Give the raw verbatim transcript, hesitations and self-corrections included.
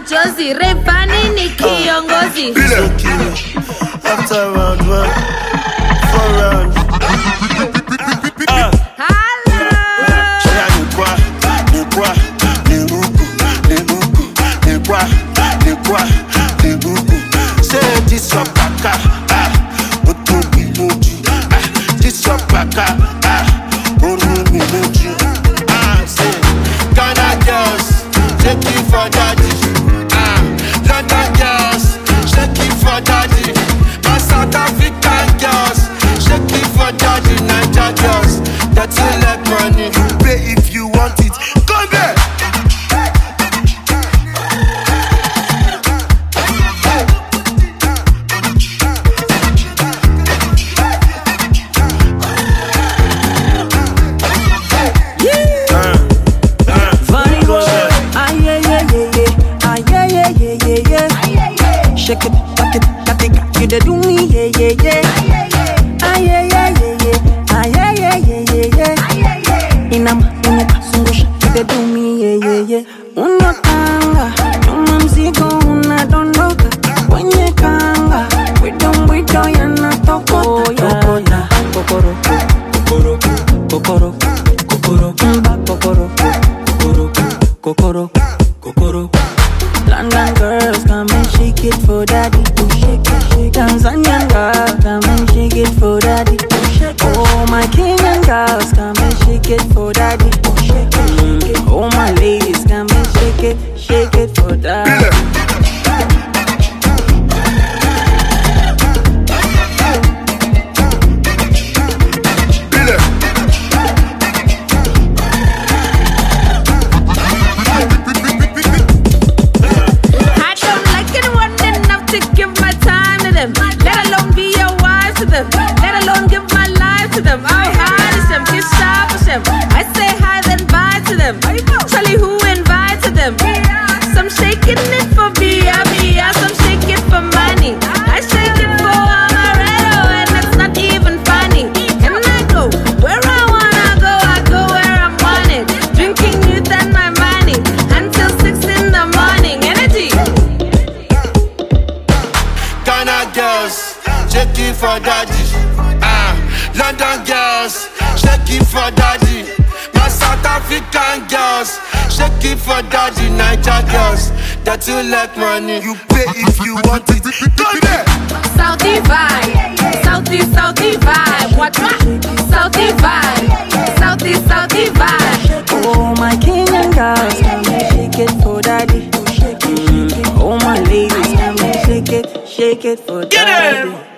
majozi Rayvanny ni kiongozi. After round one, four rounds. Ah. Hello. Shaya ni kwa, ni kwa, ni buku, ni buku, ni kwa, ni kwa, ni buku. Say this your baka, ah, otu biloji, ah, this your baka, ah, oru biloji, ah. Say Ghana girls, shake it for daddy, ah. London girls, shake it for daddy. My South African girls, shake it for daddy. Niger girls, that's you like money. You pay if you want it. Come back. Shake it, back it, back it, you da do me, yeah, yeah, yeah. Ah, yeah, yeah, yeah, yeah. Ah, yeah, yeah, yeah, yeah, yeah. Inama, unuka, sungusha, you da do me, yeah, yeah, yeah. Unotanga, nyuma mzigo unadondoka. Kwenye kanga, wido wido yanatokota. Tokota, kokoro, kokoro, kokoro, kokoro, mba kokoro, kokoro, kokoro, kokoro. London girls, come and shake it for daddy. Shake it, shake it. Tanzanian girls, come and shake it for daddy. Shake it. Oh, my Kenyan girls, come and shake it for daddy. Shake it, shake it. Oh, my ladies, come and shake it, shake it for daddy. Let alone be your wife to them. Let alone give my life to them. I harness them, kiss sharp with them. I say hi then bye to them. Charlie who invited them? Some shaking it for B I B, some shake it for money. I shake it for Amaretto and it's not even funny. And I go where I wanna go, I go where I'm wanted. Drinking youth and my money until six in the morning. Energy. Ghana girls, shake it for daddy. Ah, London girls, shake it for daddy. My South African girls, shake it for daddy. Niger girls, that you like money. You pay if you want it. Come there. Southie vibe, Southie, Southie vibe. What what? Southie vibe, Southie, Southie vibe. Oh, my Kenyan girls, come and shake it for daddy. Shake it, shake it. Oh, my ladies, come and shake it, shake it for daddy.